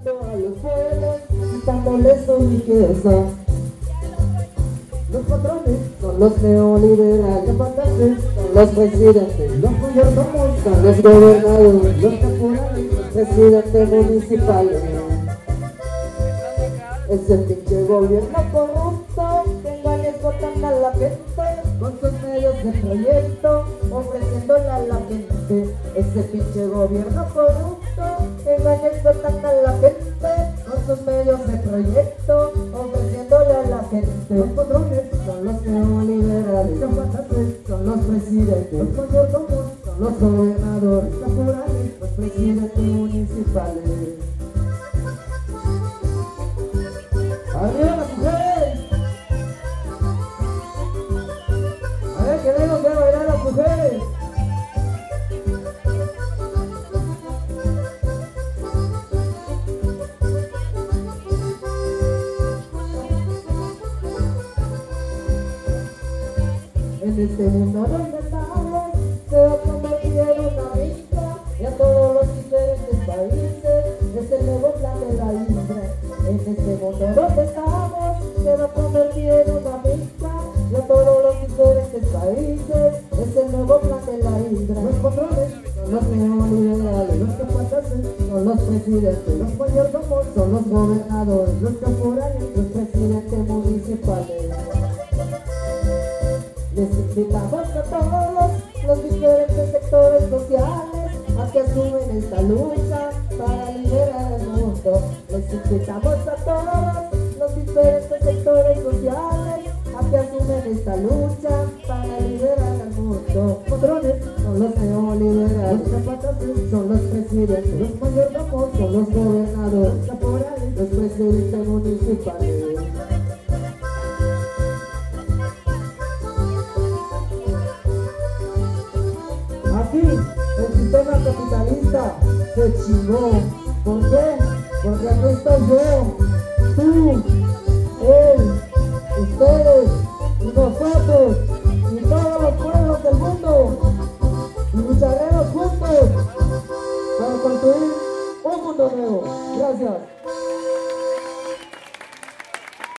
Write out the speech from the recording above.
robando a los pueblos, quitándoles su riqueza. Los patrones son los neoliberales, los patrones son los presidentes, los mayordomos son los gobernadores, los caporales, los presidentes municipales. Ese pinche gobierno corrupto que engaña y explotando a la gente con sus medios de proyecto, ofreciéndole a la gente. Ese pinche gobierno corrupto que engaña y explotando a la gente con sus medios de proyecto, ofreciéndole a la gente. Los patrones son los neoliberales, los patrones son los presidentes, los mayordomos son los gobernadores, los caporales, los presidentes municipales. ¡Arriba las mujeres! A ver, que vengan a bailar las mujeres. En este mundo donde estamos se va a convertir en una isla, y a todos los diferentes países es el nuevo plan de la isla. En este mundo donde estamos se va a convertir en una isla, y a todos los diferentes países es el nuevo plan de la isla. Los patrones son los neoliberales, los capataces son los presidentes, los mayordomos son los gobernadores, los caporales, los presidentes municipales. Les invitamos a todos los diferentes sectores sociales a que asumen esta lucha para liberar el mundo. Les invitamos a todos los diferentes sectores sociales a que asumen esta lucha para liberar al mundo. Patrones son los neoliberales, los capataces son los presidentes, los mayordomos son los gobernadores, los caporales, los presidentes municipales. Aquí el sistema capitalista se chingó. ¿Por qué? Porque aquí estoy yo, tú, él, ustedes y nosotros.